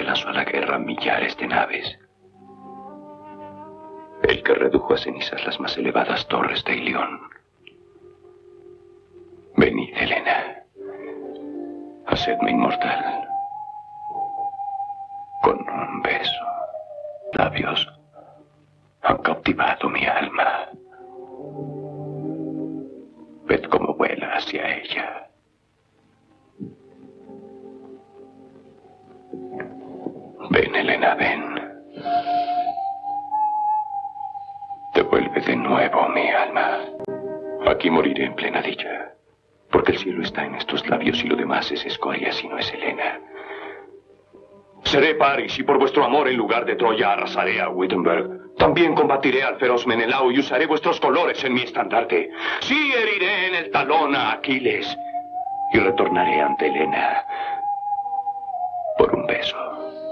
lanzó a la guerra millares de naves. El que redujo a cenizas las más elevadas torres de Ilión. Venid, Helena. Hacedme inmortal. Con un beso. Labios han cautivado mi alma. Ved cómo vuela hacia ella. Ven, Helena, ven. Devuelve de nuevo mi alma. Aquí moriré en plena dicha. Porque el cielo está en estos labios y lo demás es escoria si no es Helena. Seré Paris y por vuestro amor en lugar de Troya arrasaré a Wittenberg. También combatiré al feroz Menelao y usaré vuestros colores en mi estandarte. Sí heriré en el talón a Aquiles y retornaré ante Helena